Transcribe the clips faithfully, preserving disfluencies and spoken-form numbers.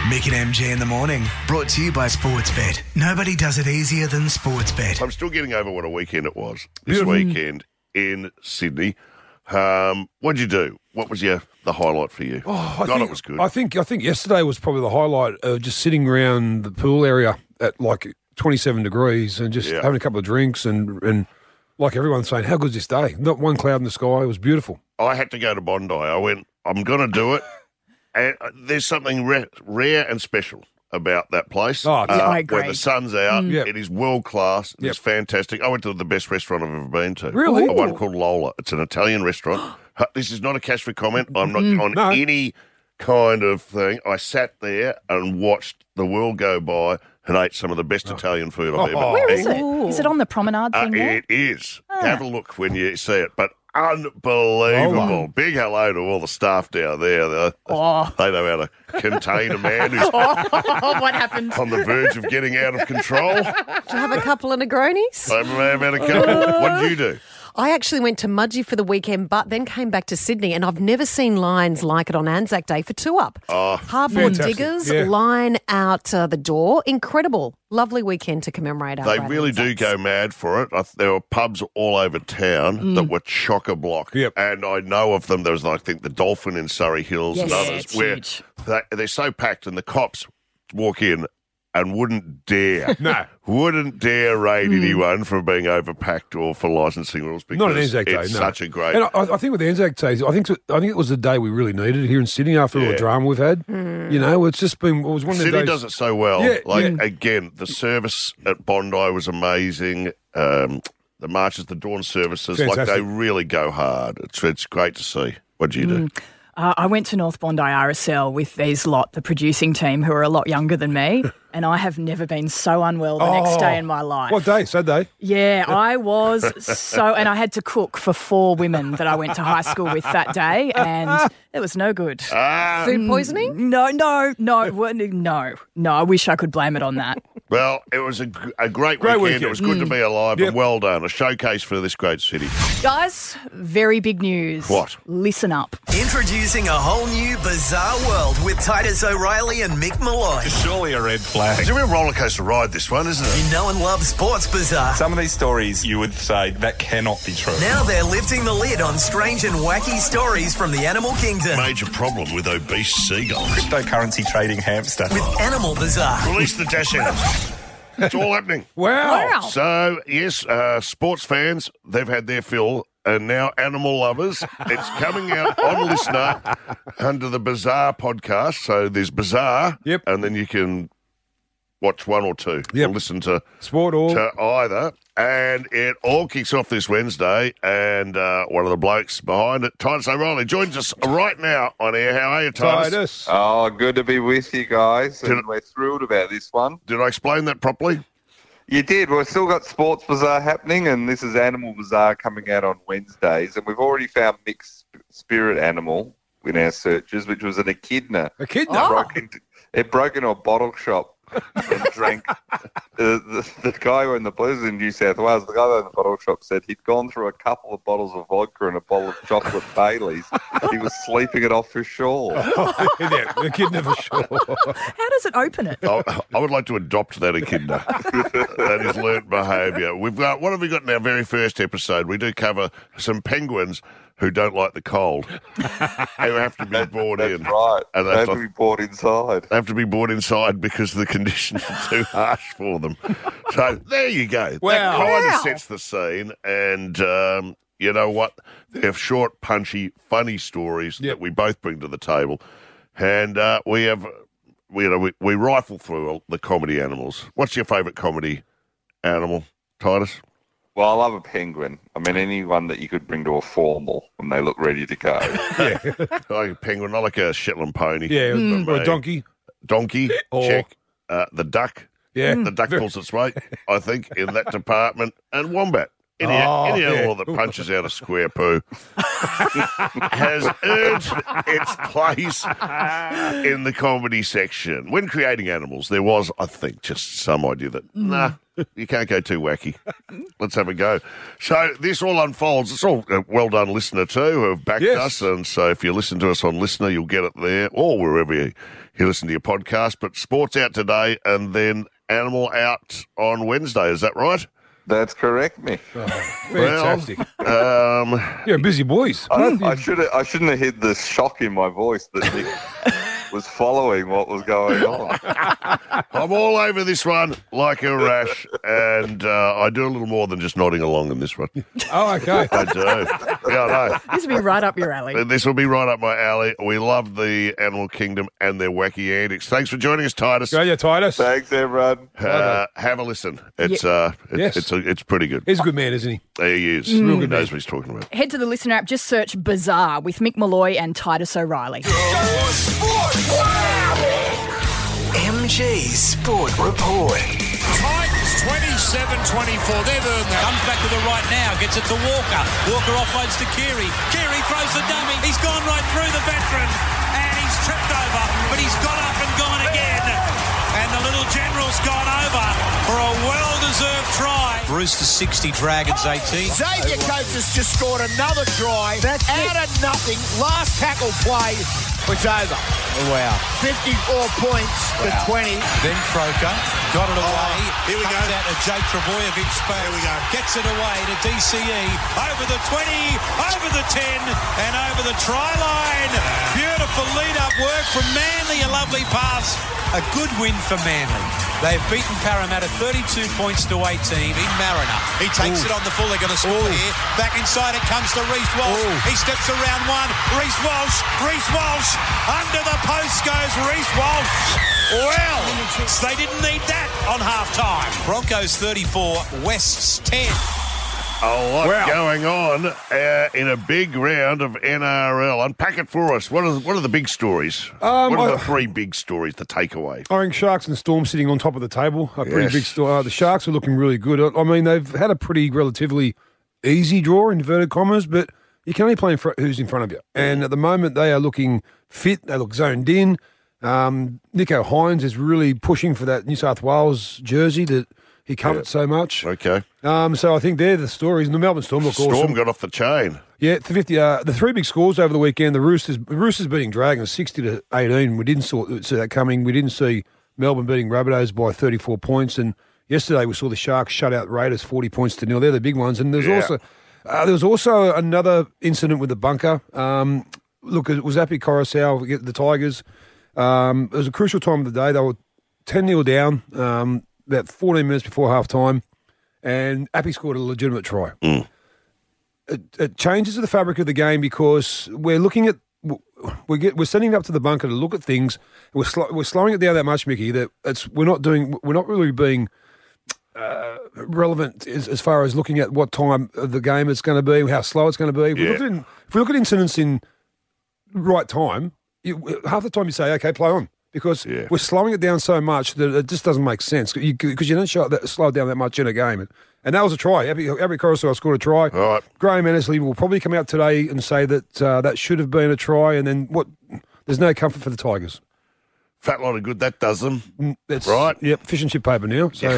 Mick and M G in the morning, brought to you by Sportsbet. Nobody does it easier than Sportsbet. I'm still getting over what a weekend it was this Beautiful. weekend in Sydney. Um, what'd you do? What was your the highlight for you? Oh, I God, think, it was good. I think I think yesterday was probably the highlight of just sitting around the pool area at like twenty-seven degrees and just Yeah. having a couple of drinks and and like everyone saying, how good's this day? Not one cloud in the sky. It was beautiful. I had to go to Bondi. I went, I'm going to do it. And uh, there's something rare, rare and special about that place. Oh, yeah, uh, I agree. Where the sun's out. Yep. It is world class. Yep. It's fantastic. I went to the best restaurant I've ever been to. Really? A one called Lola. It's an Italian restaurant. Uh, This is not a cash for comment. I'm not on No. any kind of thing. I sat there and watched the world go by and ate some of the best Italian food I've ever Oh. Where is eaten. it? Is it on the promenade Uh, thing there? it is. Have a look when you see it. But unbelievable. Oh. Big hello to all the staff down there. They, Oh. they know how to contain a man who's Oh, what happened? on the verge of getting out of control. Did you have a couple of Negronis? I may have had a couple. What did you do? I actually went to Mudgee for the weekend, but then came back to Sydney, and I've never seen lines like it on Anzac Day for two up. Oh, Hardboard fantastic. diggers Yeah. line out uh, the door. Incredible. Lovely weekend to commemorate our they great really do Anzacs. go mad for it. I th- There were pubs all over town that were chock-a-block. Yep. And I know of them. There was, I think, the Dolphin in Surrey Hills and Yes, others it's where huge. they, they're so packed and the cops walk in and wouldn't dare, No. wouldn't dare raid anyone for being overpacked or for licensing rules because Not an Anzac Day, it's no. such a great... And I, I think with the Anzac Days, I think I think it was the day we really needed it here in Sydney after all Yeah. the drama we've had. You know, it's just been it was one of the Sydney days. does it so well. Yeah, like, yeah. again, the service at Bondi was amazing. Um, the marches, the dawn services, like Fantastic. they really go hard. It's, it's great to see. What do you do? Uh, I went to North Bondi R S L with these lot, the producing team, who are a lot younger than me, and I have never been so unwell the next Oh. day in my life. What day? Saturday. Yeah, I was so, and I had to cook for four women that I went to high school with that day, and it was no good. Ah, Food poisoning? No, no, no, no, no. I wish I could blame it on that. well, it was a, g- a great, Great weekend. weekend. It was good to be alive Yep. and well done. A showcase for this great city. Guys, very big news. What? Listen up. Introducing a whole new bizarre world with Titus O'Reilly and Mick Malloy. Surely a red flag. It's a real roller coaster ride, this one, isn't it? You know and love Sports Bizarre. Some of these stories you would say that cannot be true. Now they're lifting the lid on strange and wacky stories from the animal kingdom Major problem with obese seagulls. Cryptocurrency trading hamster. with Animal Bizarre. Release the dash hounds. It's all happening. Wow. Wow. So, yes, uh, sports fans, they've had their fill, and now animal lovers. It's coming out on Listener under the Bizarre podcast. So there's Bizarre, Yep. and then you can watch one or two Yep. or listen to, Sport all. to either. And it all kicks off this Wednesday, and uh, one of the blokes behind it, Titus O'Reilly, joins us right now on air. How are you, Titus? Titus. Oh, good to be with you guys, Did and it- we're thrilled about this one. Did I explain that properly? You did. We've still got Sports Bazaar happening, and this is Animal Bazaar coming out on Wednesdays, and we've already found mixed spirit animal in our searches, which was an echidna. Echidna. Oh. Broke into, it broke into a bottle shop and drank. The, the, the guy who owned the Blues in New South Wales, the guy who owned the bottle shop said he'd gone through a couple of bottles of vodka and a bottle of chocolate Baileys. He was sleeping it off his shawl. Yeah, Echidna for sure. How does it open it? I, I would like to adopt that echidna. That is learnt behaviour. We've got what have we got in our very first episode? We do cover some penguins who don't like the cold, who have to be brought That's in. right. And They they have have to to, be brought inside. they have to be brought inside because the conditions are too harsh for them. So there you go. That Wow. kind Wow. of sets the scene. And um, you know what? They're short, punchy, funny stories Yep. that we both bring to the table. And uh, we have, we, you know, we, we rifle through all the comedy animals. What's your favourite comedy animal, Titus? Well, I love a penguin. I mean, anyone that you could bring to a formal when they look ready to go. Yeah. I like a penguin. I like a Shetland pony. Yeah. Mm. Or a donkey. Donkey, Or- check. Uh, the duck. Yeah. The duck pulls its weight, I think, in that department. And wombat. Any, Oh, any yeah. animal that punches out a square poo has earned its place in the comedy section. When creating animals, there was, I think, just some idea that, nah, You can't go too wacky. Let's have a go. So this all unfolds. It's all uh, well done, listener too, who have backed Yes. us. And so if you listen to us on Listener, you'll get it there or wherever you, you listen to your podcast. But sports out today and then Animal out on Wednesday. Is that right? That's correct, me. Fantastic. Um, You're busy boys. I, Both I you- should I shouldn't have hid the shock in my voice that Nick was following what was going on. I'm all over this one like a rash, and uh, I do a little more than just nodding along in this one. Oh, okay. I do. Yeah, I know. This would be right up your alley. This will be right up my alley. We love the Animal Kingdom and their wacky antics. Thanks for joining us, Titus. Go, yeah, Titus. Thanks, everyone. Uh, have a listen. It's uh, it's Yes. it's, a, it's pretty good. He's a good man, isn't he? He is. Real He good knows man. what he's talking about. Head to the listener app, just search Bizarre with Mick Malloy and Titus O'Reilly. M G Sport Report. Titans twenty-seven twenty-four. They've earned that. Comes back to the right now. Gets it to Walker. Walker offloads to Keary. Keary throws the dummy. He's gone right through the veteran. And he's tripped over. But he's got up and gone again. And the little general's gone over for a well-deserved try. Bruce to sixty. Dragons eighteen. Xavier Coates has just scored another try. That's out of nothing. Last tackle play. It's over. Oh, wow. fifty-four points to twenty. Then Croker got it away. here we Comes go. out to Jake Trebojevic. Here we go. Gets it away to D C E. Over the twenty, over the ten, and over the try line. Beautiful lead-up work from Manly. A lovely pass. A good win for Manly. They've beaten Parramatta thirty-two points to eighteen in Mariner. He takes it on the full. They're going to score here. Back inside it comes to Reece Walsh. He steps around one. Reece Walsh. Reece Walsh. Under the post goes Reece Walsh. Well, they didn't need that on half-time. Broncos thirty-four, Wests ten. A lot Wow. going on uh, in a big round of N R L. Unpack it for us. What are the, what are the big stories? Um, what are I- the three big stories to take away? I think Sharks and Storm sitting on top of the table. A pretty Yes. big story. Uh, the Sharks are looking really good. I I mean, they've had a pretty relatively easy draw, inverted commas, but you can only play in fr- who's in front of you. And at the moment, they are looking fit. They look zoned in. Um, Nico Hines is really pushing for that New South Wales jersey that he covered so much. Okay. Um, so I think they're the stories. And the Melbourne Storm look Storm awesome. got off the chain. Yeah, the fifty. Uh, the three big scores over the weekend. The Roosters, the Roosters beating Dragons sixty to eighteen. We didn't saw, see that coming. We didn't see Melbourne beating Rabbitohs by thirty-four points. And yesterday we saw the Sharks shut out Raiders forty points to nil. They're the big ones. And there's Yeah. also uh, there was also another incident with the bunker. Um, look, it was Api Coruscant, the Tigers. Um, it was a crucial time of the day. They were ten nil down um, about fourteen minutes before half time. And Appy scored a legitimate try. Mm. It, it changes the fabric of the game because we're looking at we get we're sending it up to the bunker to look at things. We're sl- we're slowing it down that much, Mickey. That it's we're not doing we're not really being uh, relevant as, as far as looking at what time of the game it's going to be, how slow it's going to be. If, we Yeah. look at, if we look at incidents in right time, you, half the time you say, okay, play on. Because Yeah. we're slowing it down so much that it just doesn't make sense. Because you, 'cause you don't show that, slow it down that much in a game. And that was a try. Abby, Abby Coruscant scored a try. All right. Graham Annesley will probably come out today and say that uh, that should have been a try. And then what? There's no comfort for the Tigers. Fat lot of good that does them. Mm, That's Right. Yep, fish and chip paper now. So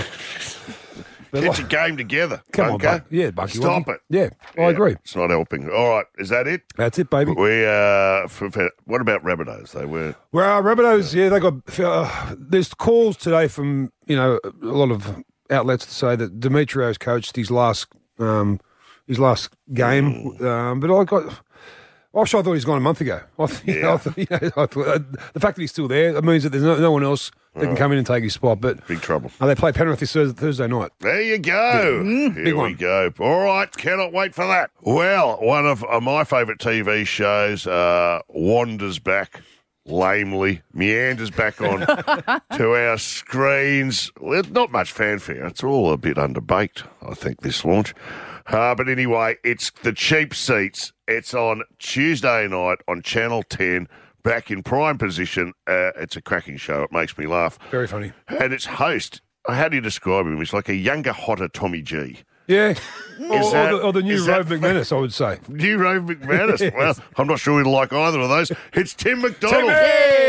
But Get like- your game together. Come on, okay? Buck. Yeah, Bucky. Stop wasn't it. he? Yeah, I Yeah, agree. It's not helping. All right, is that it? That's it, baby. We uh, for, for, what about Rabbitohs? They were Well, Rabbitohs, yeah, they got. Uh, there's calls today from you know a lot of outlets to say that Demetrio's coached his last um, his last game, um, but I got. Actually, I thought he's gone a month ago. I, th- you know, Yeah. I, th- you know, I thought, uh, the fact that he's still there, it means that there's no, no one else that can come in and take his spot. But big trouble. uh, they play Penrith this Thursday, Thursday night. There you go. Here big we one. go. All right, cannot wait for that. Well, one of uh, my favourite T V shows uh, wanders back lamely, meanders back on to our screens. Well, not much fanfare. It's all a bit underbaked, I think, this launch. Uh, but anyway, it's The Cheap Seats. It's on Tuesday night on Channel ten, back in prime position. Uh, it's a cracking show. It makes me laugh. Very funny. And its host, how do you describe him? He's like a younger, hotter Tommy G. Yeah. or, that- or, the, or the new is that Rove McManus, I would say. New Rove McManus. Yes. Well, I'm not sure we like either of those. It's Tim McDonald. Timmy!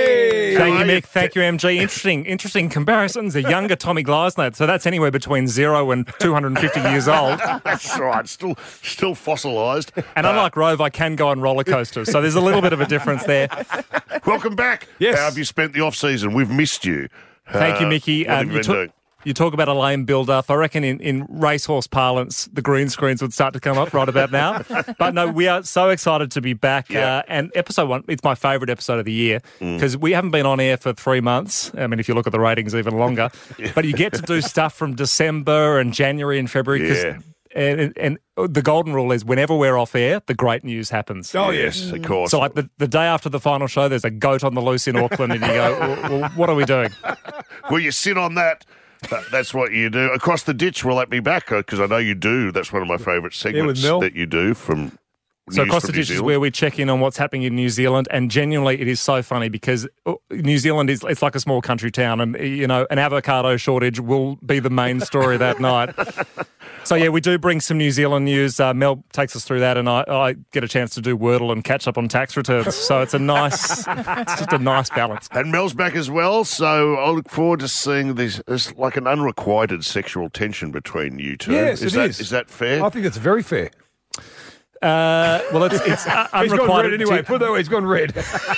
Hey. Thank you, How are Mick. Thank you, M G. Interesting, interesting comparisons. A younger Tommy Gleisner, so that's anywhere between zero and two hundred fifty years old. That's right. Still, still fossilised. And unlike Rove, I can go on roller coasters, so there's a little bit of a difference there. Welcome back. Yes. How have you spent the off season? We've missed you. Thank you, Uh, Mickey. What have Um, you you, been talk, doing? you talk about a lame build-up. I reckon in, in racehorse parlance, the green screens would start to come up right about now. But no, we are so excited to be back. Yeah. Uh, and episode one, it's my favourite episode of the year because we haven't been on air for three months. I mean, if you look at the ratings, even longer. But you get to do stuff from December and January and February. 'cause- Yeah. And, and the golden rule is whenever we're off air, the great news happens. Oh, yes, of course. So like the, the day after the final show, there's a goat on the loose in Auckland and you go, well, well, what are we doing? Well, you sit on that. That- That's what you do. Across the ditch, will that be back? Because I know you do. That's one of my favourite segments Mel. that you do from So News Across from the New Ditch is Zealand. where we check in on what's happening in New Zealand, and genuinely it is so funny because oh, New Zealand is it's like a small country town, and you know an avocado shortage will be the main story that night. So yeah, we do bring some New Zealand news. Uh, Mel takes us through that, and I, I get a chance to do Wordle and catch up on tax returns. So it's a nice, it's just a nice balance. And Mel's back as well, so I look forward to seeing this. There's like an unrequited sexual tension between you two. Yes, is it that, is. Is that fair? I think it's very fair. Uh, well, it's it's uh, He's gone red unrequited. anyway. Put it that way, he's gone red.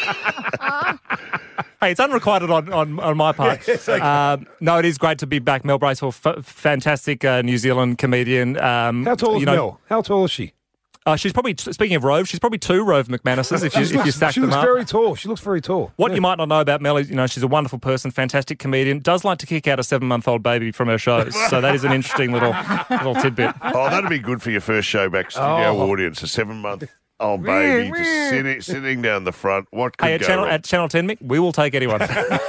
Hey, it's unrequited on, on, on my part. Yes, okay. um, no, it is great to be back. Mel Bracewell, f- fantastic uh, New Zealand comedian. Um, How tall is you know, Mel? How tall is she? Uh, she's probably, speaking of Rove, she's probably two Rove McManuses if you, She if you looks, stack she them looks up. very tall. She looks very tall. What Yeah. you might not know about Mel is, you know, she's a wonderful person, fantastic comedian, does like to kick out a seven-month-old baby from her shows. So that is an interesting little little tidbit. Oh, that'd be good for your first show back studio Oh. audience. A seven-month-old baby just sitting, sitting down the front. What could Hey, at go Channel, wrong? at Channel ten, Mick, we will take anyone.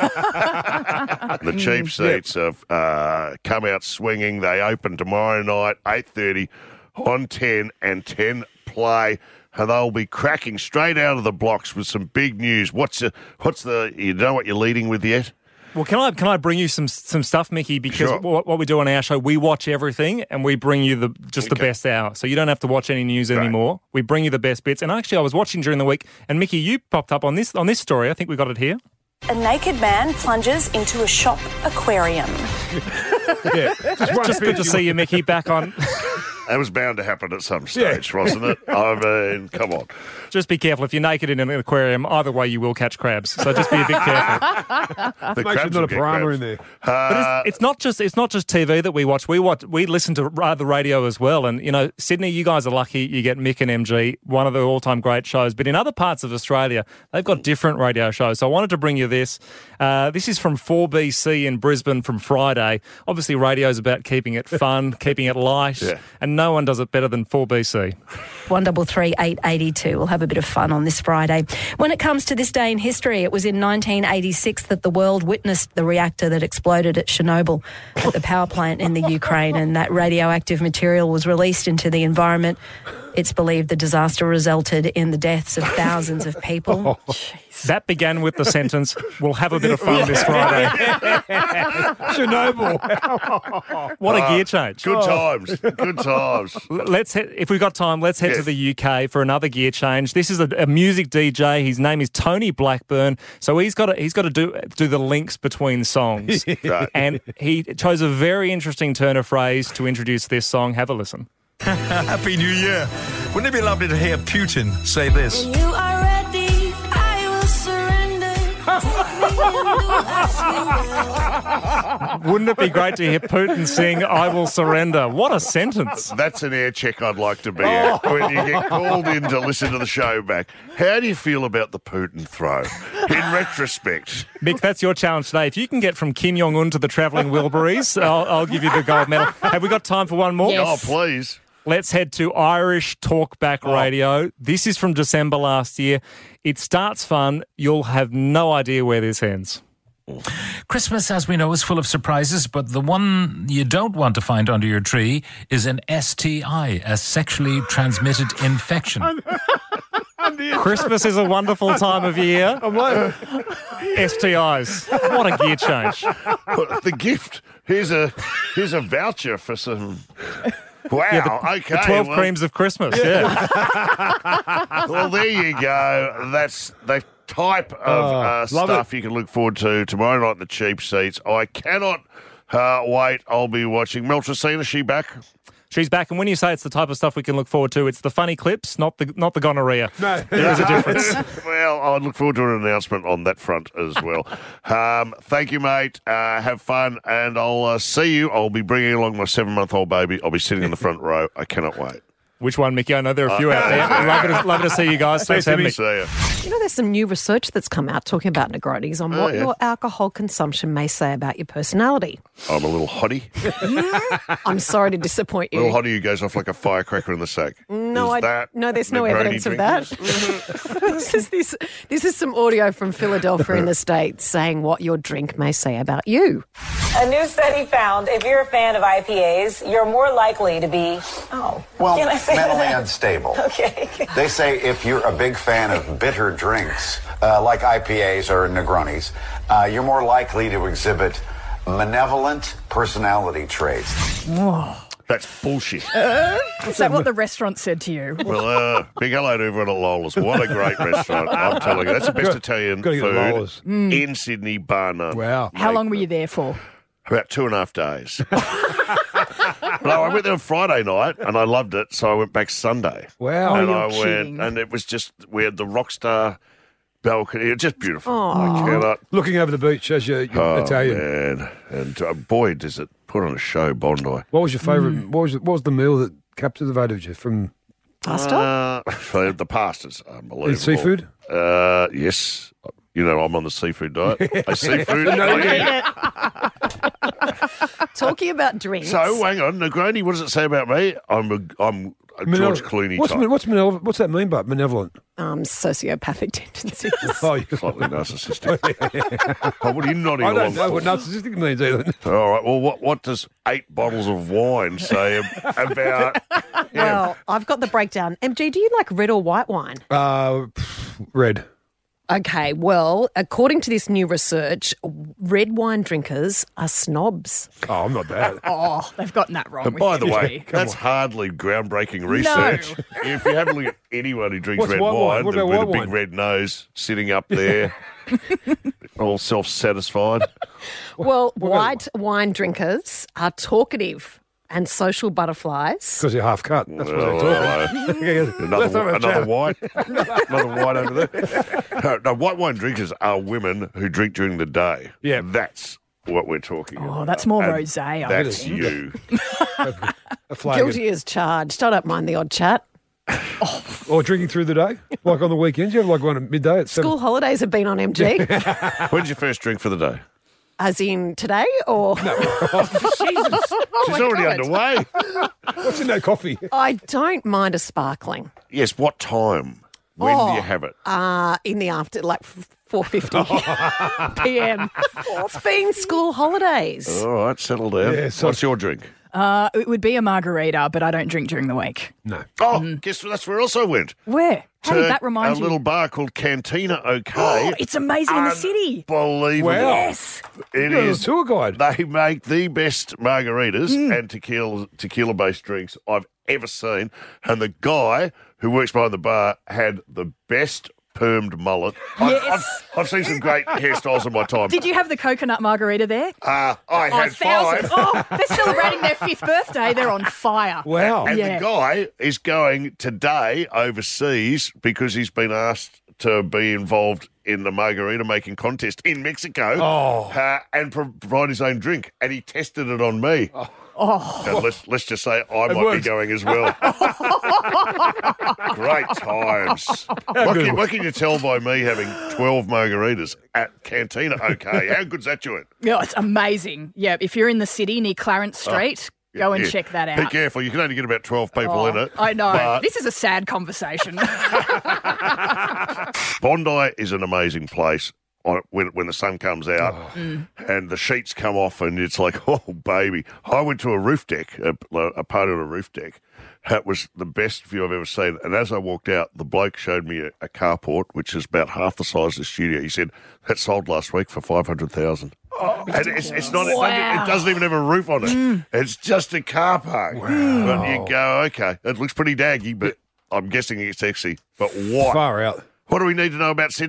The cheap seats have uh, come out swinging. They open tomorrow night, eight thirty on ten and ten Play. And they'll be cracking straight out of the blocks with some big news. What's the, what's the, you know what you're leading with yet? Well, can I can I bring you some some stuff, Mickey? Because Sure. what, what we do on our show, we watch everything and we bring you the just the Okay. best hour. So you don't have to watch any news Right. anymore. We bring you the best bits. And actually, I was watching during the week, and Mickey, you popped up on this on this story. I think we got it here. A naked man plunges into a shop aquarium. Yeah, just, one Just good to picture. see you, Mickey, back on. That was bound to happen at some stage, wasn't it? I mean, come on. Just be careful. If you're naked in an aquarium, either way, you will catch crabs. So just be a bit careful. The Make sure crabs there's not will a get piranha crabs. in there. But Uh, it's, it's not just it's not just T V that we watch. We watch we listen to ra- the radio as well. And you know, Sydney, you guys are lucky. You get Mick and M G, one of the all-time great shows. But in other parts of Australia, they've got different radio shows. So I wanted to bring you this. Uh, this is from four B C in Brisbane from Friday. Obviously, radio is about keeping it fun, keeping it light, Yeah. and no one does it better than four B C. one double three eight eighty two. We'll have a bit of fun on this Friday. When it comes to this day in history, it was in nineteen eighty-six that the world witnessed the reactor that exploded at Chernobyl, at the power plant in the Ukraine, and that radioactive material was released into the environment. It's believed the disaster resulted in the deaths of thousands of people. That began with the sentence, "We'll have a bit of fun this Friday." Chernobyl. What a gear change! Good times. Good times. L- Let's head, if we've got time, let's head Yes. to the U K for another gear change. This is a, a music D J. His name is Tony Blackburn. So he's got to, he's got to do do the links between songs, Right. and he chose a very interesting turn of phrase to introduce this song. Have a listen. Happy New Year. Wouldn't it be lovely to hear Putin say this? You are ready, I will surrender. Wouldn't it be great to hear Putin sing "I Will Surrender"? What a sentence! That's an air check I'd like to be at when you get called in to listen to the show back. How do you feel about the Putin throw? In retrospect. Mick, that's your challenge today. If you can get from Kim Jong Un to the travelling Wilburys, I'll, I'll give you the gold medal. Have we got time for one more? Yes. Oh, please. Let's head to Irish Talkback Radio. This is from December last year. It starts fun. You'll have no idea where this ends. Christmas, as we know, is full of surprises, but the one you don't want to find under your tree is an S T I, a sexually transmitted infection. Christmas is a wonderful time of year. I'm like, S T Is. What a gear change. The gift. Here's a here's a voucher for some. Wow. Yeah, the, okay. the twelve well, creams of Christmas. Yeah. well, there you go. That's they've type of Oh, uh, love stuff you can look forward to tomorrow night in the cheap seats. I cannot uh, wait. I'll be watching. Mel Tracina, is she back? She's back, and when you say it's the type of stuff we can look forward to, it's the funny clips, not the not the gonorrhea. No. There is a difference. Well, I look forward to an announcement on that front as well. um, thank you, mate. Uh, have fun, and I'll uh, see you. I'll be bringing along my seven-month-old baby. I'll be sitting in the front row. I cannot wait. Which one, Mickey? I know there are a few out there. Love to, love to see you guys. Thanks for having me. See ya. You know, there's some new research that's come out talking about Negronis on Oh, what yeah. your alcohol consumption may say about your personality. I'm a little hottie. I'm sorry to disappoint you. Little hottie who goes off like a firecracker in the sack. No, Is I that no. There's no Negroni evidence of that. this is this. This is some audio from Philadelphia in the States saying what your drink may say about you. A new study found if you're a fan of I P As, you're more likely to be, oh, Well, can I say mentally that? unstable. Okay. They say if you're a big fan of bitter drinks, uh, like I P As or Negronis, uh, you're more likely to exhibit malevolent personality traits. Whoa. That's bullshit. Is that what the restaurant said to you? Well, uh, big hello to everyone at Lola's. What a great restaurant. I'm telling you. That's the best Gotta- Italian gotta get food Lola's. Mm. in Sydney, bar none. Wow. How long were you there for? About two and a half days. No, I went there on Friday night and I loved it, so I went back Sunday. Wow. and Oh, I you're went, kidding. and it was just, we had the Rockstar balcony. It's just beautiful. Aw. I cannot. Looking over the beach as you're, you're Oh, Italian. man. And uh, boy, does it put on a show, Bondi. What was your favourite? Mm. What was what was the meal that captivated you from Pasta? Uh, so the pasta's unbelievable. seafood? Uh, yes. You know, I'm on the seafood diet. I seafood. No, I yeah. eat. Talking about drinks. So, hang on, Negroni, what does it say about me? I'm a, I'm a George Manel- Clooney what's, type. ma- what's, malevolent? What's that mean, but malevolent? um, sociopathic tendencies. Oh, you Slightly narcissistic. Oh, what are you nodding I don't along know for? what narcissistic means either. All right, well, what, what does eight bottles of wine say ab- about... Well, I've got the breakdown. M G, do you like red or white wine? Uh, pff, red. Okay, well, according to this new research, red wine drinkers are snobs. Oh, I'm not that. Oh, they've gotten that wrong. And with by the you, way, Mickey. that's hardly groundbreaking research. If you have a look at anyone who drinks What's red white wine? wine, What the- about with a white big wine? red nose, sitting up there, all self-satisfied. Well, what about white wine drinkers are talkative and social butterflies. Because you're half cut. That's what Well, they're talking. hello. Let's Another, have a another chat. white, another white over there. No, no, white wine drinkers are women who drink during the day. Yeah. That's what we're talking Oh, about. that's more And rosé, I That's think. you. A flagon. Guilty as charged. I don't mind the odd chat. Or drinking through the day, like on the weekends. You have like one at midday at seven. School holidays have been on M G, When's your first drink for the day? as in today or... Jesus. She's already God. underway. What's in that coffee? I don't mind a sparkling. Yes, what time? When do Oh. you have it? Uh, in the after, like four fifty p m. It's been school holidays. All right, settle down. Yeah, so- What's your drink? Uh, it would be a margarita, but I don't drink during the week. No. Oh, guess that's where else I went. Where? How To did that remind a you? little bar called Cantina OK. Oh, it's amazing in the city. Unbelievable. Wow. Yes. It You're a is. tour guide. They make the best margaritas and tequila tequila based drinks I've ever seen. And the guy who works behind the bar had the best permed mullet. I've, Yes. I've, I've seen some great hairstyles in my time. Did you have the coconut margarita there? Uh, I Oh, had thousands. five. Oh, they're celebrating their fifth birthday. They're on fire. Wow. And Yeah. the guy is going today overseas because he's been asked to be involved in the margarita making contest in Mexico Oh. uh, and pro- provide his own drink. And he tested it on me. Oh, And let's, let's just say I might worked. be going as well. Great times. What good. can, what can you tell by me having twelve margaritas at Cantina OK? How good's that doing? yeah, it's amazing. Yeah, if you're in the city near Clarence Street, go and Yeah. check that Be out. careful. You can only get about twelve people Oh, in it. I know. But This is a sad conversation. Bondi is an amazing place on, when when the sun comes out Mm. and the sheets come off and it's like, oh, baby. I went to a roof deck, a, a party on a roof deck. That was the best view I've ever seen. And as I walked out, the bloke showed me a, a carport, which is about half the size of the studio. He said, that sold last week for five hundred thousand dollars. And it's, it's not, it, doesn't, Wow. it doesn't even have a roof on it. It's just a car park. But you go, okay, it looks pretty daggy, but I'm guessing it's sexy. But what? Far out. What do we need to know about Sydney?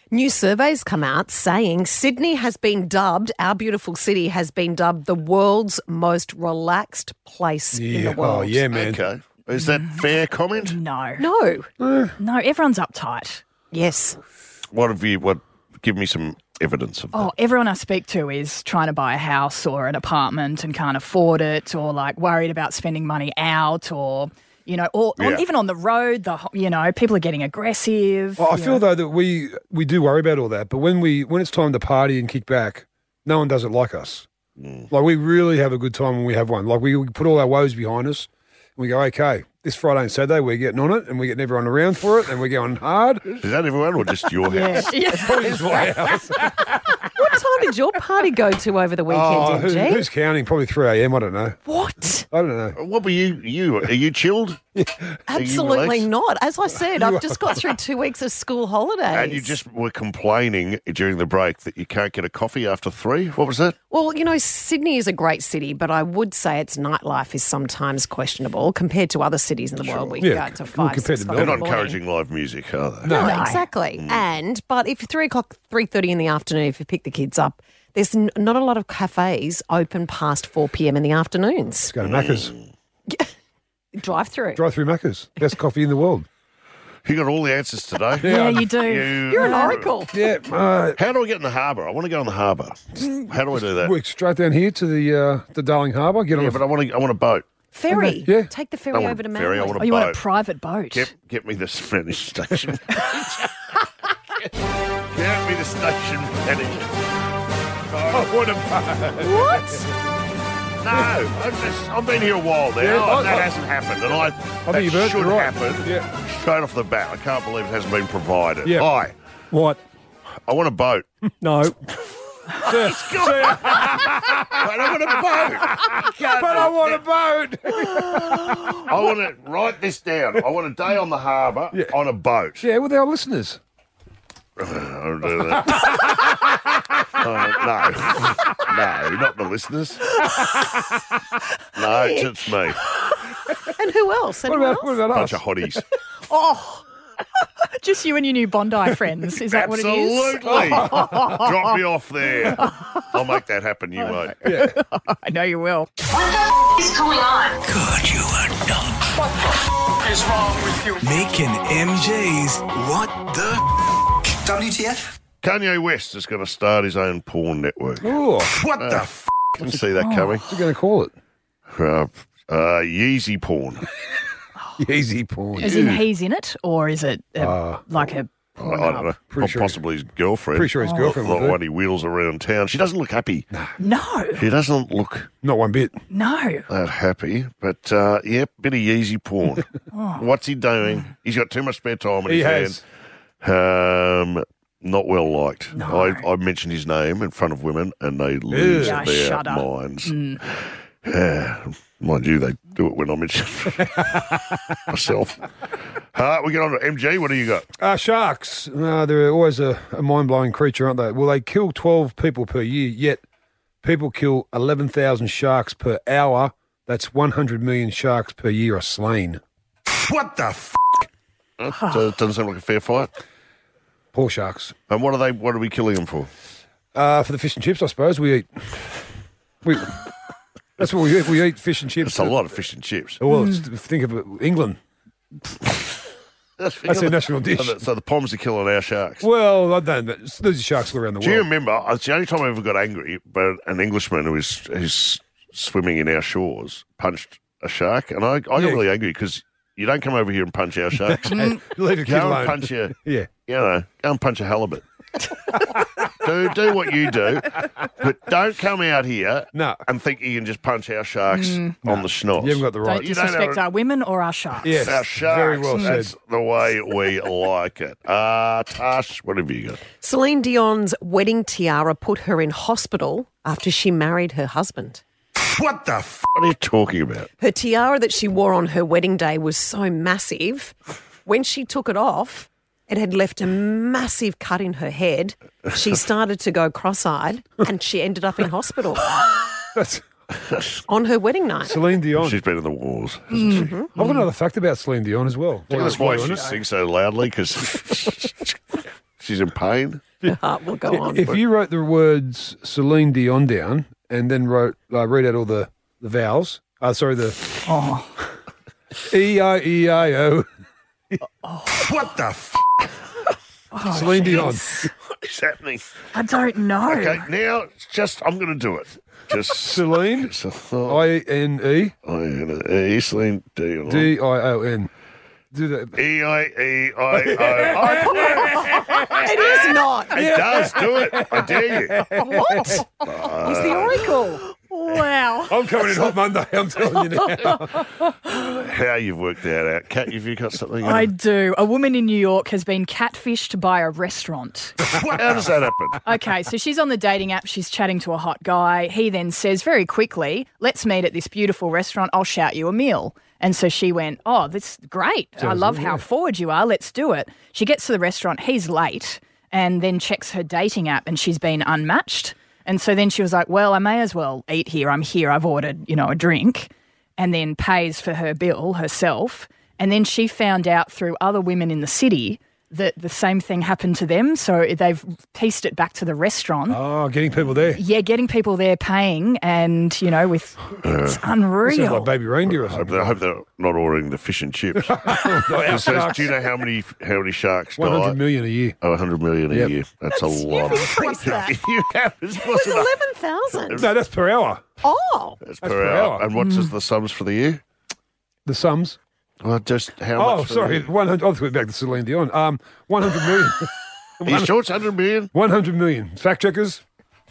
New surveys come out saying Sydney has been dubbed, our beautiful city has been dubbed the world's most relaxed place in the world. Oh, yeah, man. Okay. Is that fair comment? No. No. No, everyone's uptight. Yes. What have you, what, give me some evidence of that. Oh, everyone I speak to is trying to buy a house or an apartment and can't afford it, or like worried about spending money out, or, you know, or, or Yeah. even on the road, the you know, people are getting aggressive. Well, I you feel know. though that we we do worry about all that, but when we when it's time to party and kick back, no one does it like us. Like we really have a good time when we have one. Like we, we put all our woes behind us, and we go, okay, this Friday and Saturday we're getting on it, and we're getting everyone around for it, and we're going hard. Is that everyone or just your house? Yeah. Probably just my house. What time did your party go to over the weekend, Oh, who, M G? who's counting? Probably three a.m. I don't know. What? I don't know. What were you? You are you chilled? Are you Absolutely relaxed? not. As I said, I've just got through two weeks of school holidays. And you just were complaining during the break that you can't get a coffee after three. What was that? Well, you know, Sydney is a great city, but I would say its nightlife is sometimes questionable compared to other cities in the world where you Yeah, go to well, five, compared six to o'clock They're in the not morning. encouraging live music, are they? No, exactly. Mm. And but if three o'clock, three thirty in the afternoon, if you pick the kids up, there's n- not a lot of cafes open past four p.m. in the afternoons. Go to Macca's. Drive through. Drive through Macca's. Best coffee in the world. You got all the answers today. Yeah, you do. You- You're an oracle. Yeah. Uh, How do I get in the harbour? I want to go in the harbour. How do I do that? Work straight down here to the uh, the Darling Harbour. Get on. Yeah, a, but I want to. I want a boat. Ferry. Yeah. Take the I ferry want over to a ferry. I Manly. want a Oh, you want a boat. private boat? Get, get me the Spanish station. Get me the station manager. I want a boat. What? No, I've, just, I've been here a while now, Yeah, I- and that I- hasn't happened. And I, I that think you've earned it, should right. happen Yeah. straight off the bat. I can't believe it hasn't been provided. Yeah. Hi, What? I want a boat. No. Wait, I want a boat. Can't But do I want a that. boat. I want to write this down. I want a day on the harbour Yeah. on a boat. Yeah, with our listeners. I don't do that. uh, no, no, not the listeners. No, it's, it's me. And who else? What Anyone about else? what about Bunch us? of hotties. Oh, Just you and your new Bondi friends. Is that what it is? Absolutely. Drop me off there. I'll make that happen. You won't. I know you will. What is going on? God, you are dumb. What the is wrong with you? Making M J's What the W T F? Kanye West is going to start his own porn network. Oh, What the f***? Can see that coming. what's he going to call it? Uh, uh, Yeezy porn. Easy porn. Is in he's in it, or is it uh, Uh, like a? I, I don't know. Pretty Or sure- possibly his girlfriend. Pretty sure his girlfriend Like will do. one he wheels around town. She doesn't look happy. No, She doesn't look Not one bit. no. that happy. But, uh, yeah, bit of Yeezy porn. What's he doing? He's got too much spare time in He his has. hand. Um, not well liked. I, I mentioned his name in front of women and they lose Yeah, their shut up. minds. Mm. Yeah, mind you, they do it when I mention myself. Uh, we get on to M G. What do you got? Uh, sharks. Uh, they're always a, a mind-blowing creature, aren't they? Well, they kill twelve people per year, yet people kill eleven thousand sharks per hour. That's one hundred million sharks per year are slain. What the f***? Uh, so it doesn't seem like a fair fight. Poor sharks. And what are they? What are we killing them for? Uh, for the fish and chips, I suppose. We eat... We, that's what we eat. We eat fish and chips. It's a lot of fish and chips. Well, it's, think of it, England. That's their national dish. So the, so the Poms are killing our sharks. Well, I don't know. There's sharks all around the Do you world. remember? It's the only time I ever got angry, but an Englishman who was who's swimming in our shores punched a shark, and I, I got Yeah. really angry because you don't come over here and punch our sharks. Hey, leave a kid Go alone. and punch a, Yeah. you know, go and punch a halibut. do do what you do, but don't come out here No. and think you can just punch our sharks Mm. on the schnoz. You haven't got the right. Don't You don't disrespect have a- our women or our sharks. Yes. Our sharks. Very well That's said. the way we like it. Uh, Tash, what have you got? Celine Dion's wedding tiara put her in hospital after she married her husband. What the f*** are you talking about? Her tiara that she wore on her wedding day was so massive. When she took it off, it had left a massive cut in her head. She started to go cross-eyed and she ended up in hospital That's on her wedding night. Celine Dion. She's been in the wars, hasn't she? I've got another fact about Celine Dion as well. I think that's why she sings so loudly, because She's in pain. The heart will go on. If you wrote the words Celine Dion down and then wrote, uh, read out all the, the vowels, uh, sorry, the Oh. E I E I O. What the f***? Oh, Celine Dion. What's happening? I don't know. Okay, now it's just I'm going to do it. Just Celine, I N E. I N E, Celine Dion. D I O N. Do that. E I E I O. It is not. It does. Do it. I dare you. What? He's the oracle. Wow. I'm coming in hot Monday, I'm telling you now. How you've worked that out. Kat, have you got something? I do. A woman in New York has been catfished by a restaurant. How does that happen? Okay, so she's on the dating app. She's chatting to a hot guy. He then says very quickly, let's meet at this beautiful restaurant. I'll shout you a meal. And so she went, oh, this is great. I Sounds love good, how yeah. forward you are. Let's do it. She gets to the restaurant. He's late and then checks her dating app and she's been unmatched. And so then she was like, well, I may as well eat here. I'm here. I've ordered, you know, a drink, and then pays for her bill herself. And then she found out through other women in the city that the same thing happened to them. So they've pieced it back to the restaurant. Oh, getting people there. Yeah, getting people there paying and, you know, with it's unreal. Sounds like baby reindeer or I hope, something. I hope they're not ordering the fish and chips. Our So, sharks. do you know how many how many sharks one hundred die? million a year. Oh, one hundred million a Yep. year. That's, a lot. increased that. you have, it's It was possible. eleven thousand. No, that's per hour. Oh. That's That's per per hour. hour. And what's the sums for the year? The sums. Well, just how Oh, much? for sorry. the year? one hundred. I'll put back to Celine Dion. Um, one hundred million. Are you sure it's one hundred million? one hundred million. Fact checkers.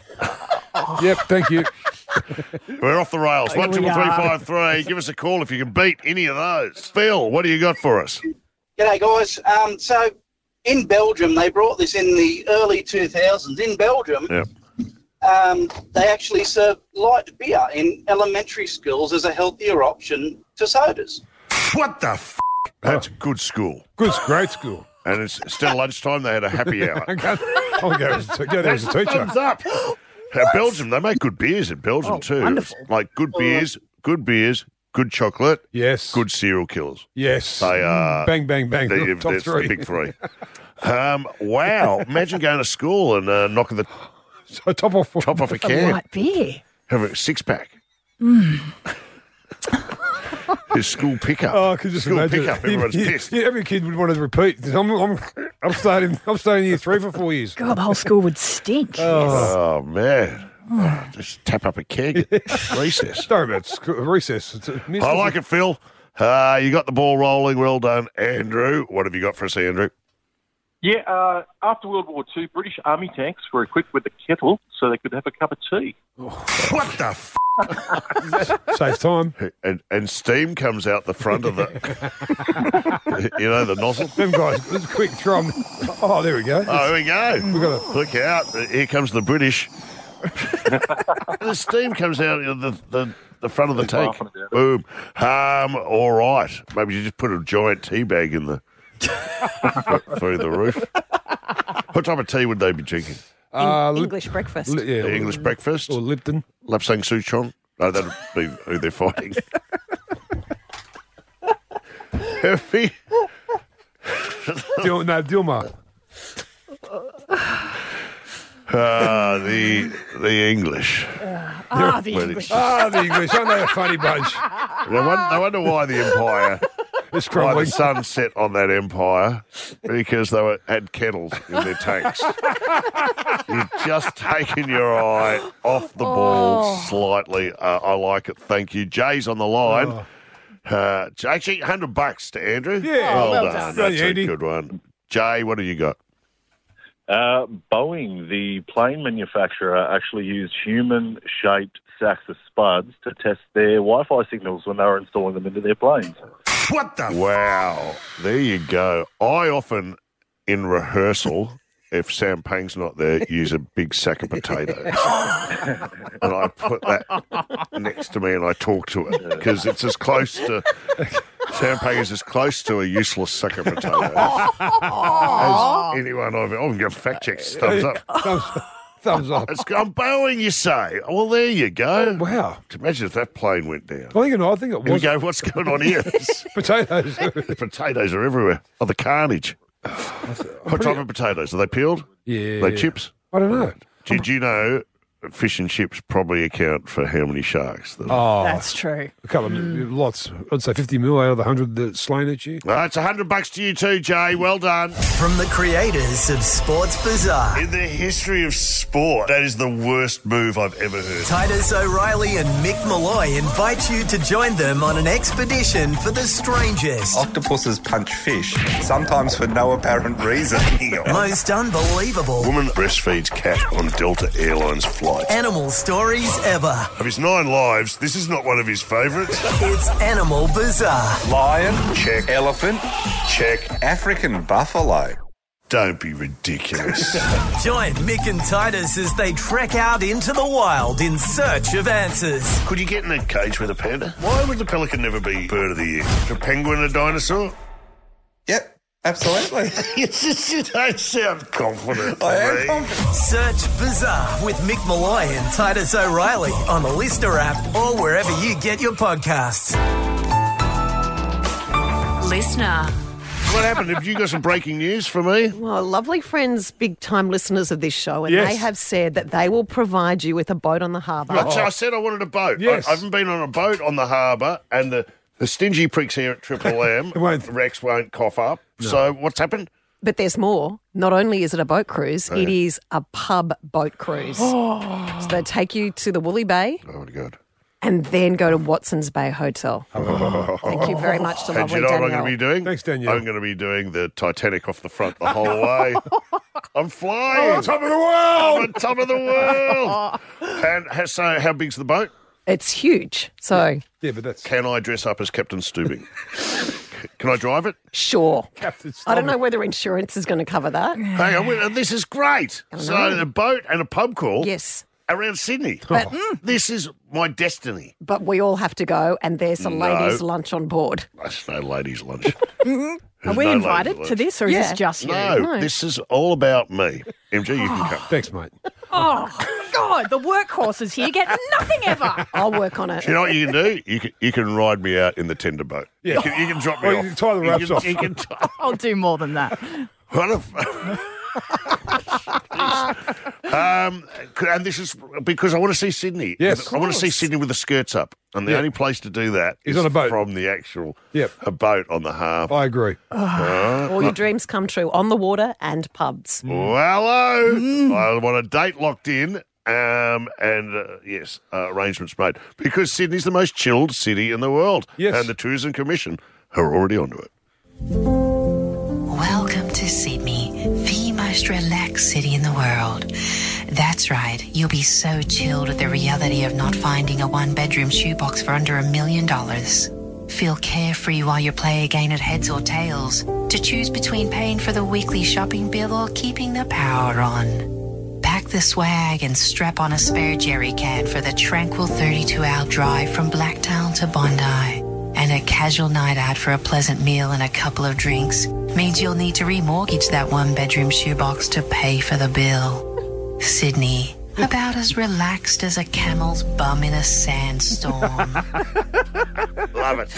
Yep, thank you. We're off the rails. Here One we triple three are. five three. Give us a call if you can beat any of those. Phil, what do you got for us? G'day, guys. Um, so in Belgium, they brought this in the early two thousands. In Belgium, Yep. um, they actually serve light beer in elementary schools as a healthier option to sodas. What the f***? That's a good school. Good, great school. And it's still lunchtime. They had a happy hour. I'll go, as a- go there as a teacher. Thumbs up. Uh, Belgium, they make good beers in Belgium Oh, too. wonderful. Like good beers, good beers, good chocolate, Yes. good serial killers. Yes. They are Bang, bang, bang. They, Top that's three. the big three. Um, wow! Imagine going to school and uh, knocking the So top off. top off a A can, light beer. have a six pack. His school pickup. Oh, I could just school imagine. pickup. Everyone's Yeah, pissed. yeah, every kid would want to repeat. I'm, I'm, I'm starting. I'm staying year three for four years. God, the whole school would stink. Oh man! Oh, just tap up a keg. at Recess. Sorry about school, recess. It's a I like it, Phil. Uh, you got the ball rolling. Well done, Andrew. What have you got for us, Andrew? Yeah, uh, after World War Two, British Army tanks were equipped with a kettle so they could have a cup of tea. What the f***? Saves time. And, and steam comes out the front of the, you know, the nozzle. Them guys, let's quick throw 'em. Oh, there we go. Oh, here we go. We got a, Look out. Here comes the British. The steam comes out of the, the, the front of the tank. Boom. Um, all right. Maybe you just put a giant tea bag in the through the roof. What type of tea would they be drinking? uh, Lip- English breakfast. Li- yeah, The English breakfast? or Lipton. Lapsang Souchong? No, that'd be who they're fighting. Heavy. Dil- no, Dilmar. Uh, the the English. Ah, the Well, English. Ah, the English. Aren't they a funny bunch? No wonder, no wonder why the empire, It's why crumbling. the sun set on that empire, because they were, had kettles in their tanks. You've just taken your eye off the ball Oh. slightly. Uh, I like it. Thank you. Jay's on the line. Oh. Uh, actually, one hundred bucks to Andrew. Yeah. well, well done. done. That's Yeah, a Andy. good one. Jay, what have you got? Uh, Boeing, the plane manufacturer, actually used human-shaped sacks of spuds to test their Wi-Fi signals when they were installing them into their planes. What the? Wow. There you go. I often, in rehearsal, if Sam Pang's not there, use a big sack of potatoes. And I put that next to me and I talk to it because it's as close to, Sam Pang is as close to a useless sack of potatoes as anyone I've, I'm going to fact check. Thumbs up. Thumbs, thumbs up. It's gone Boeing, you say. Well, there you go. Wow. Imagine if that plane went down. I think, I think it Here we was go. What's going on here? potatoes. The potatoes are everywhere. Oh, the carnage. Hot chocolate potatoes, are they peeled? Yeah. Are they chips? I don't know. Did you know fish and chips probably account for how many sharks? That Oh, That's true. a couple of lots. I'd say fifty mil out of the hundred that's slain each year. That's a hundred bucks to you too, Jay. Well done. From the creators of Sports Bazaar, In the history of sport, that is the worst move I've ever heard. Titus O'Reilly and Mick Malloy invite you to join them on an expedition for the strangest, Octopuses punch fish, sometimes for no apparent reason. most unbelievable Woman breastfeeds cat on Delta Airlines flight. animal stories ever. Of his nine lives, this is not one of his favourites. It's Animal Bazaar. Lion, Check. elephant, Check. African buffalo. Don't be ridiculous. Join Mick and Titus as they trek out into the wild in search of answers. Could you get in a cage with a panda? Why would the pelican never be bird of the year? Is a penguin a dinosaur? Yep, absolutely. you just you don't sound confident. I am to me. confident. Search Bazaar with Mick Malloy and Titus O'Reilly on the Listener app or wherever you get your podcasts. Listener. What happened? Have you got some breaking news for me? Well, lovely friends, big-time listeners of this show, and Yes. they have said that they will provide you with a boat on the harbour. I, I said I wanted a boat. Yes. I, I haven't been on a boat on the harbour, and the, the stingy pricks here at Triple M, won't- Rex won't cough up. So what's happened? But there's more. Not only is it a boat cruise, Oh, it yeah. is a pub boat cruise. So they take you to the Woolly Bay Oh, my God. and then go to Watson's Bay Hotel. Thank you very much to And lovely you know what Danielle. I'm going to be doing? Thanks, Danielle. I'm going to be doing the Titanic off the front the whole way. I'm flying. Oh, top of the world! I'm on top of the world. And ha- so, how big's the boat? It's huge. So, Yeah, but that's Can I dress up as Captain Stubing? Can I drive it? sure. Captain I don't know Stubing. whether insurance is going to cover that. Hang on, wait, this is great. So, a boat and a pub crawl Yes. around Sydney. But, This is my destiny. but we all have to go, and there's some No. ladies' lunch on board. That's no ladies' lunch. Are we no invited ladies' to lunch. this, or is Yeah. this just you? No, No. this is all about me. M G, you can come. Thanks, mate. Oh, God, the workhorses here get nothing ever. I'll work on it. You know what you can do? You can you can ride me out in the tender boat. Yeah. You can, you can drop me Or you off. can tie the wraps can, off. You can tie, I'll do more than that. what if? um, and this is because I want to see Sydney. Yes. I want to see Sydney with the skirts up, and the Yeah. only place to do that Is is on a boat. from the actual Yep. a boat on the harbour. I agree. All your dreams come true on the water and pubs. Well, hello. I want a date locked in. Um, and uh, yes, uh, arrangements made because Sydney's the most chilled city in the world. Yes. And the Tourism Commission are already onto it. Welcome to Sydney, the most relaxed city in the world. That's right, you'll be so chilled at the reality of not finding a one-bedroom shoebox for under a million dollars. Feel carefree while you play a game at heads or tails, to choose between paying for the weekly shopping bill or keeping the power on. Pack the swag and strap on a spare jerry can for the tranquil thirty-two hour drive from Blacktown to Bondi. And a casual night out for a pleasant meal and a couple of drinks means you'll need to remortgage that one-bedroom shoebox to pay for the bill. Sydney, about as relaxed as a camel's bum in a sandstorm. Love it.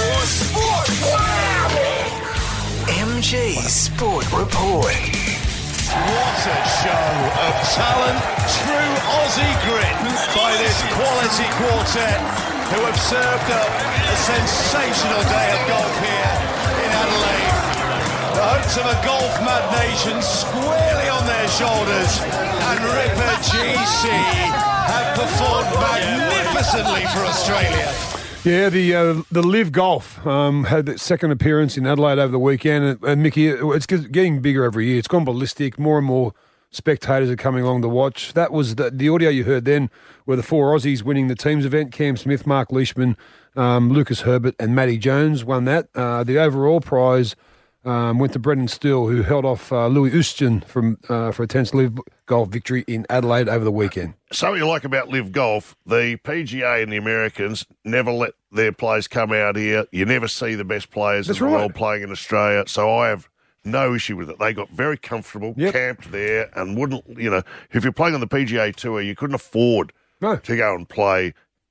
M G Sport Report. What a show of talent, true Aussie grit by this quality quartet who have served up a sensational day of golf here in Adelaide. The hopes of a golf-mad nation squarely on their shoulders, and Ripper G C have performed magnificently for Australia. Yeah, the uh, the Live Golf um, had its second appearance in Adelaide over the weekend, and, and Mickey, it's getting bigger every year. It's gone ballistic. More and more spectators are coming along to watch. That was the, the audio you heard then were the four Aussies winning the teams event. Cam Smith, Mark Leishman, um, Lucas Herbert and Matty Jones won that. Uh, the overall prize um, went to Brendan Steele, who held off uh, Louis Oosthuizen from uh, for a tense Live Golf victory in Adelaide over the weekend. So what you like about Live Golf, the P G A and the Americans never let their players come out here. You never see the best players That's in the right. world playing in Australia. So I have no issue with it. They got very comfortable, camped there, and wouldn't, you know, if you're playing on the P G A Tour, you couldn't afford no. to go and play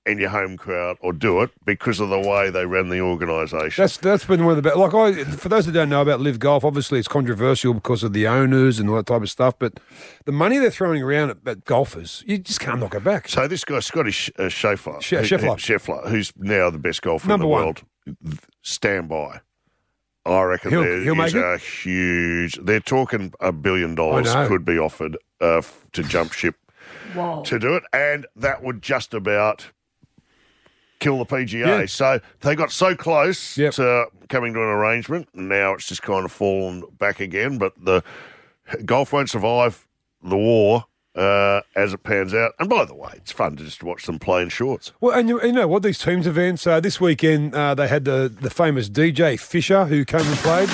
in your home crowd or do it because of the way they ran the organisation. That's that's been one of the best. Like I, for those that don't know about Live Golf, obviously it's controversial because of the owners and all that type of stuff. But the money they're throwing around at, at golfers, you just can't knock it back. So this guy, Scotty uh, Scheffler, Sh- Scheffler. Scheffler, who's now the best golfer Number in the one. world, stand by. I reckon He'll- there he'll is make a huge. They're talking a billion dollars I know. could be offered uh, f- to jump ship Whoa. to do it, and that would just about kill the P G A. Yeah. So they got so close to coming to an arrangement, and now it's just kind of fallen back again. But the golf won't survive the war uh, as it pans out. And by the way, it's fun to just watch them play in shorts. Well, and you, you know what? These teams events, uh, this weekend, uh, they had the, the famous D J Fisher who came and played.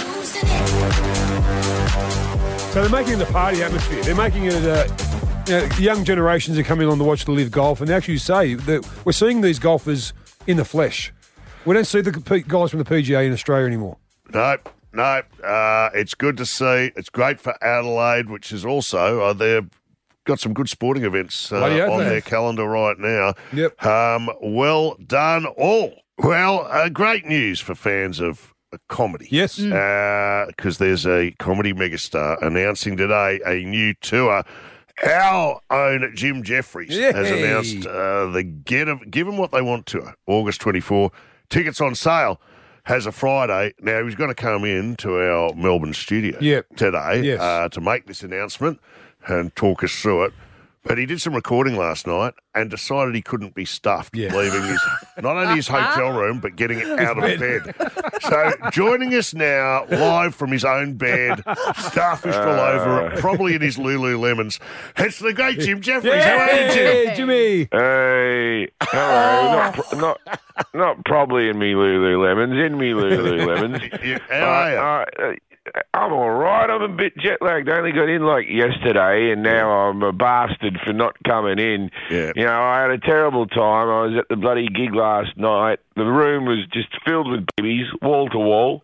So they're making it a party atmosphere. They're making it uh, you know, young generations are coming on to watch the Live Golf, and they actually say that we're seeing these golfers in the flesh. We don't see the P- guys from the P G A in Australia anymore. Nope, nope. Uh, it's good to see. It's great for Adelaide, which is also, uh, they've got some good sporting events uh, Bloody oath on they their have. calendar right now. Yep. Um, well done all. Well, uh, great news for fans of uh, comedy. Yes. Because there's a comedy megastar announcing today a new tour. Our own Jim Jeffries Yay. has announced uh, the Get 'em, Give 'em What They Want tour, August twenty-fourth. Tickets on sale has a Friday. Now, he's going to come in to our Melbourne studio Yep. today Yes. uh, to make this announcement and talk us through it. But he did some recording last night and decided he couldn't be stuffed, Yeah. leaving his not only his hotel room, but getting out of bed. So joining us now, live from his own bed, starfished all over it, probably in his Lululemons, it's the great Jim Jeffries. How are you, Jim? Hey, Jimmy. Hey, hello. Not, pr- not, not probably in me Lululemons, in me Lululemons. You- How are you? Uh, uh, I'm all right. I'm a bit jet lagged. I only got in like yesterday, and now I'm a bastard for not coming in. Yeah. You know, I had a terrible time. I was at the bloody gig last night. The room was just filled with babies, wall to wall.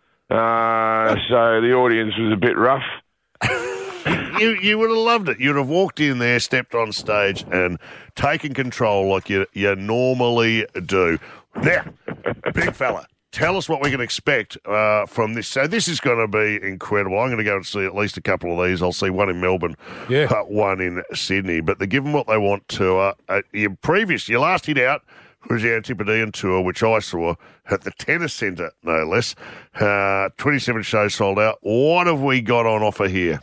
Uh, so the audience was a bit rough. You you would have loved it. You'd have walked in there, stepped on stage, and taken control like you you normally do. Now, big fella, tell us what we can expect uh, from this. So this is going to be incredible. I'm going to go and see at least a couple of these. I'll see one in Melbourne, Yeah. uh, one in Sydney. But the Give 'em What They Want tour, uh, your previous, your last hit out was the Antipodean tour, which I saw at the Tennis Centre, no less. Uh, twenty-seven shows sold out. What have we got on offer here?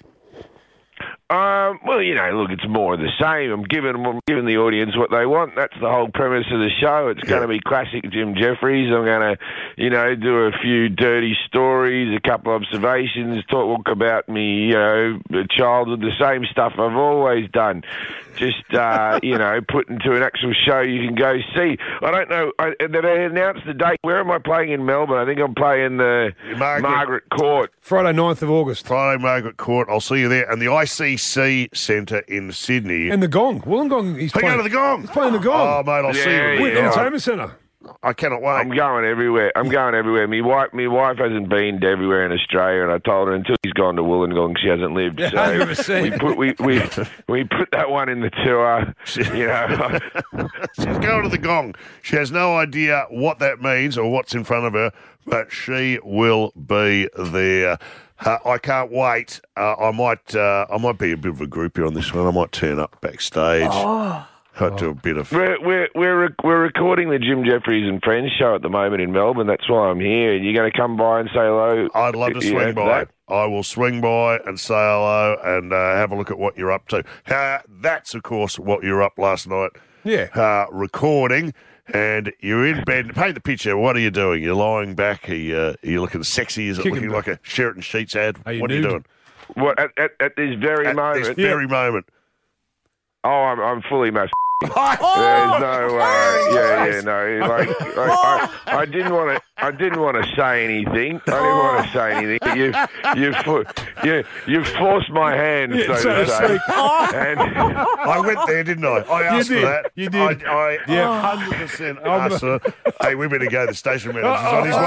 Um, well, you know, look, it's more of the same. I'm giving I'm giving the audience what they want. That's the whole premise of the show. It's going to be classic Jim Jeffries. I'm going to, you know, do a few dirty stories, a couple of observations, talk about me, you know, childhood, the same stuff I've always done. Just, uh, you know, put into an actual show you can go see. I don't know. I, they announced the date. Where am I playing in Melbourne? I think I'm playing the Margaret, Margaret Court. Friday, ninth of August. Friday, Margaret Court. I'll see you there. And the I C C Centre in Sydney. And the Gong. Wollongong, he's They playing. go to the Gong. He's playing the Gong. Oh, mate, I'll see you. Yeah, in With the the yeah. Entertainment Centre. I cannot wait. I'm going everywhere. I'm going everywhere. My wife, my wife hasn't been everywhere in Australia, and I told her until she's gone to Wollongong, she hasn't lived. Yeah, So one hundred percent. we put we, we we put that one in the tour. You know, She's going to the Gong. She has no idea what that means or what's in front of her, but she will be there. Uh, I can't wait. Uh, I might. Uh, I might be a bit of a groupie on this one. I might turn up backstage. Oh. I'd do a bit of. we're we're we're rec- we're recording the Jim Jeffries and Friends show at the moment in Melbourne. That's why I'm here. You're going to come by and say hello. I'd love to You know, swing by. that. I will swing by and say hello and uh, have a look at what you're up to. Uh, that's, of course, what you were up last night. Yeah. Uh, recording, and you're in bed. Paint the picture. What are you doing? You're lying back. Are you, uh, are you looking sexy? Is it Kicking looking back. like a Sheraton Sheets ad? Are you what are you nude? doing? What at, at, at this very At moment? this very moment. Oh, I'm I'm fully masked. There's Oh! no, uh, yeah, yeah, no. Like, like I, I didn't want to, I didn't want to say anything. I didn't want to say anything. You, you, fo- you, you forced my hand, Yeah, so, so to to say. speak. And I went there, didn't I? I asked did. for that. You did. I, I Yeah. one hundred percent I'm asked for. Hey, we better go. The station manager's on his way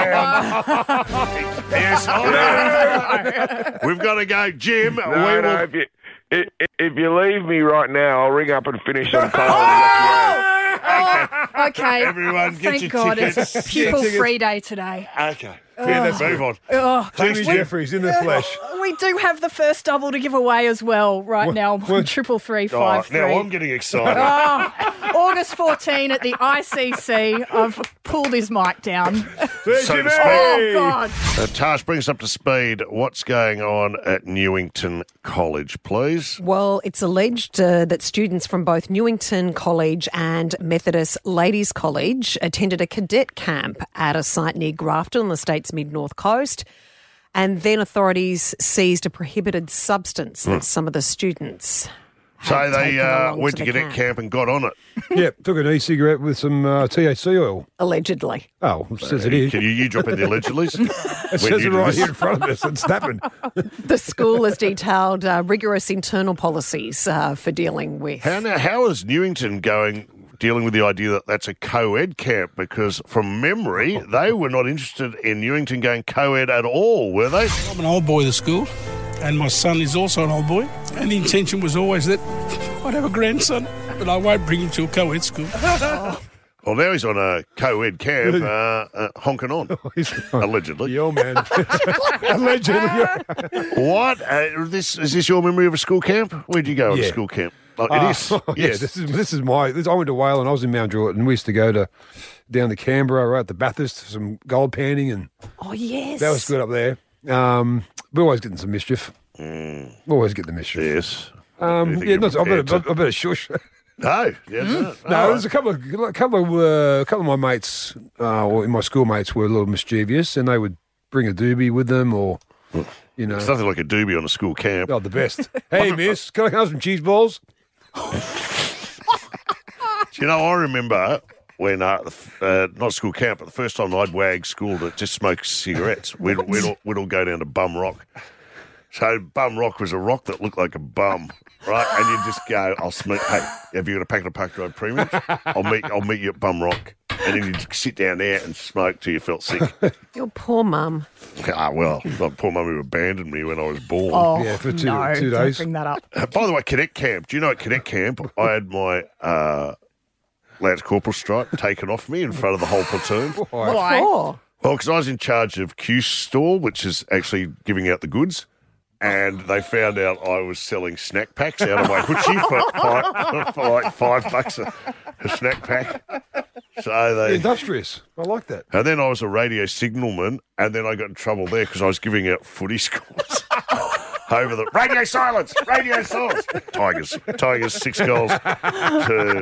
around. Yes, I know. We've got to go, Jim. no, we no, will. if you, if, if you leave me right now, I'll ring up and finish on call. and lock you out. Oh, okay. Everyone, get Thank your God tickets. it's a pupil-free day today. Okay. Oh. Yeah, let's move on. Oh, Jamie we- Jeffries in the flesh. We do have the first double to give away as well right What- now. what- Triple three Oh, five three. now I'm getting excited. Oh, August fourteenth at the I C C. I've pulled his mic down. So to speak. Oh, God. Uh, Tash, bring us up to speed. What's going on at Newington College, please? Well, it's alleged uh, that students from both Newington College and Methodist Ladies College attended a cadet camp at a site near Grafton on the state's mid-north coast. And then authorities seized a prohibited substance that Hmm. some of the students So had they taken uh, along went to the cadet camp and got on it. Yeah, took an e-cigarette with some uh, T H C oil. Allegedly. Oh, it says it here. Can you, you drop in the allegedlys? It says it right here in front of us. It's happened. The school has detailed uh, rigorous internal policies uh, for dealing with. How now? How is Newington going? Dealing with the idea that that's a co-ed camp, because from memory, they were not interested in Newington going co-ed at all, were they? I'm an old boy of the school, and my son is also an old boy. And the intention was always that I'd have a grandson, but I won't bring him to a co-ed school. Well, now he's on a co-ed camp, uh, uh, honking on, allegedly. Yo, man. Allegedly. What? Uh, this is this your memory of a school camp? Where'd you go on Yeah. a school camp? Oh, it Uh, is. Yeah, Yes. this is this is my. This, I went to Whale and I was in Mount Druitt, and we used to go to down to Canberra, right at the Bathurst, for some gold panning, and Oh, yes. that was good up there. Um, we're always getting some mischief. Mm. Always get the mischief. Yes. Um, Anything yeah, you're not, I better, prepared to- I better shush. No, yes, no. no. No, there's a couple of a couple of uh, a couple of my mates, uh, or my schoolmates, were a little mischievous, and they would bring a doobie with them, or you know, It's nothing like a doobie on a school camp. oh, the best. Hey, miss, can I have some cheese balls? Do you know, I remember when, uh, the f- uh, not school camp, but the first time I'd wag school to just smoke cigarettes, we'd, we'd, all, we'd all go down to Bum Rock. So Bum Rock was a rock that looked like a bum, right? And you'd just go, I'll smoke, hey, have you got a packet of Park Drive Premiums? I'll meet, I'll meet you at Bum Rock. And then you'd sit down there and smoke till you felt sick. Your poor mum. Ah, well, my poor mum who abandoned me when I was born. Oh, Yeah, for two- no, two don't days. bring that up. Uh, by the way, cadet camp. Do you know at cadet camp I had my uh, Lance Corporal stripe taken off me in front of the whole platoon? Why? For? Well, because I was in charge of Q store, which is actually giving out the goods, and they found out I was selling snack packs out of my hoochie for, five, for like five bucks a, a snack pack. So they. Industrious. I like that. And then I was a radio signalman, and then I got in trouble there because I was giving out footy scores over the radio silence, radio silence. Tigers, Tigers, six goals to,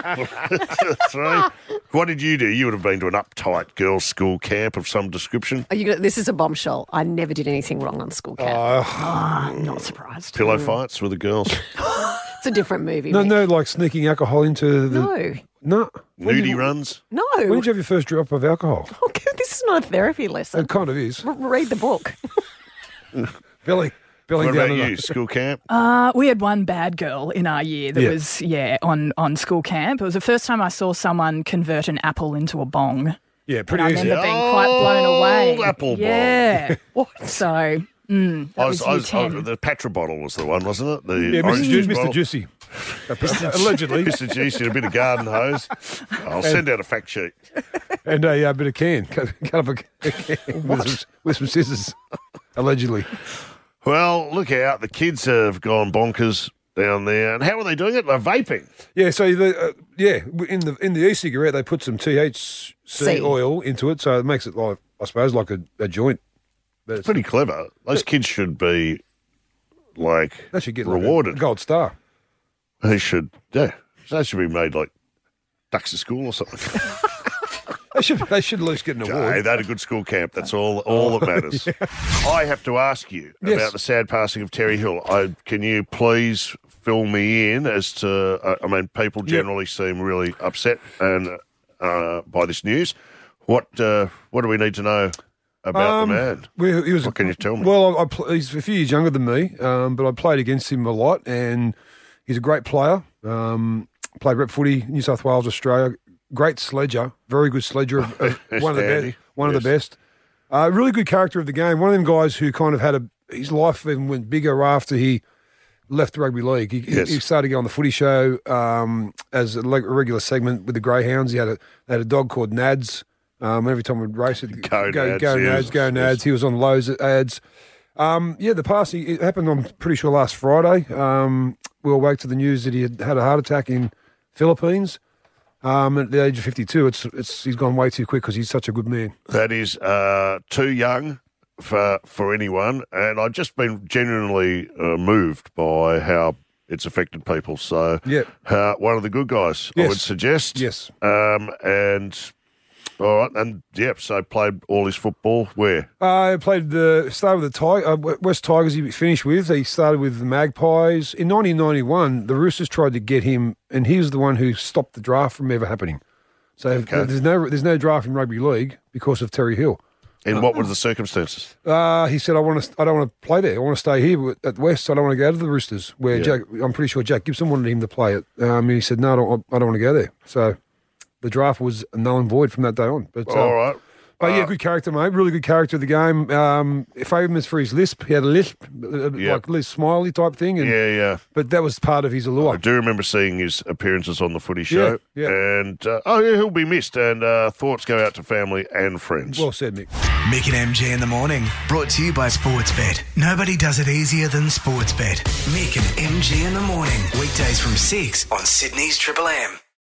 to three. What did you do? You would have been to an uptight girls' school camp of some description. Are you gonna, this is a bombshell. I never did anything wrong on school camp. Uh, Oh, I'm not surprised. Pillow fights with the girls. It's a different movie. no, Mick. no, like sneaking alcohol into the. No. No. When did Nudie you- runs. No. When did you have your first drop of alcohol? Okay, this is not a therapy lesson. It kind of is. R- read the book. Billy. Billy What down about the- you? School camp? Uh, we had one bad girl in our year that Yeah. was, yeah, on, on school camp. It was the first time I saw someone convert an apple into a bong. Yeah, And pretty I easy. remember being quite blown away. Old apple bong. Yeah. So, mm, that I was, was, I year was, I ten. was- the Patra bottle was the one, wasn't it? The Yeah, orange Mister juice Ju- Mister bottle. Juicy. Allegedly. Mister Juicy and a bit of garden hose. I'll send out a fact sheet. And a uh, bit of can. Cut, cut up a, a can with some, with some scissors. Allegedly. Well, look out. The kids have gone bonkers down there. And how are they doing it? They're vaping. Yeah, so the uh, yeah in the in the e-cigarette they put some T H C C. oil into it, so it makes it like I suppose like a, a joint. But it's, Pretty clever. Those kids should be, like, they should get like rewarded. a gold star. They should, yeah. They should be made like ducks at school or something. They should they should at least get an Hey, award. they had a good school camp. That's all all that matters. I have to ask you Yes. about the sad passing of Terry Hill. I, can you please fill me in as to, uh, I mean, people generally seem really upset and uh, by this news. What uh, what do we need to know about Um, the man? Well, he was, What can you tell me? Well, I, I, pl- he's a few years younger than me, um, but I played against him a lot, and he's a great player. Um, played rep footy, New South Wales, Australia. Great sledger, very good sledger, of, of Yes, one of the Andy. best. One of the Yes. best. Uh, really good character of the game. One of them guys who kind of had a his life even went bigger after he left rugby league. He, Yes. he started going on the Footy Show um, as a, like, a regular segment with the Greyhounds. He had a they had a dog called Nads. Um, every time we'd race it, Go Nads, go yes, Nads, go Nads. yes. He was on loads of ads. Um, yeah, the passing, it happened, I'm pretty sure, last Friday. Um, we all woke to the news that he had had a heart attack in Philippines. Um, at the age of fifty-two, it's it's he's gone way too quick because he's such a good man. That is uh, too young for for anyone, and I've just been genuinely uh, moved by how it's affected people. So, yeah, uh, one of the good guys, Yes. I would suggest. Yes. Um, and all right, and yep. So played all his football where? I uh, played the started with the Tig- uh, West Tigers. He finished with. He started with the Magpies in nineteen ninety-one. The Roosters tried to get him, and he was the one who stopped the draft from ever happening. So Okay. there's no there's no draft in rugby league because of Terry Hill. And what were the circumstances? Uh, he said, "I want to. I don't want to play there. I want to stay here at West. I don't want to go to the Roosters." Where Yeah. Jack, I'm pretty sure Jack Gibson wanted him to play it. Um, and he said, "No, I don't, I don't want to go there." So the draft was null and void from that day on. But All um, right. But yeah, Uh, good character, mate. Really good character of the game. Um, famous for his lisp. He had a lisp, uh, Yep. like lisp, smiley type thing. And, Yeah, yeah. But that was part of his allure. I do remember seeing his appearances on the Footy Show. Yeah, And uh, oh yeah, he'll be missed. And uh, thoughts go out to family and friends. Well said, Mick. Mick and M G in the morning, brought to you by Sportsbet. Nobody does it easier than Sportsbet. Mick and M G in the morning, weekdays from six on Sydney's Triple M.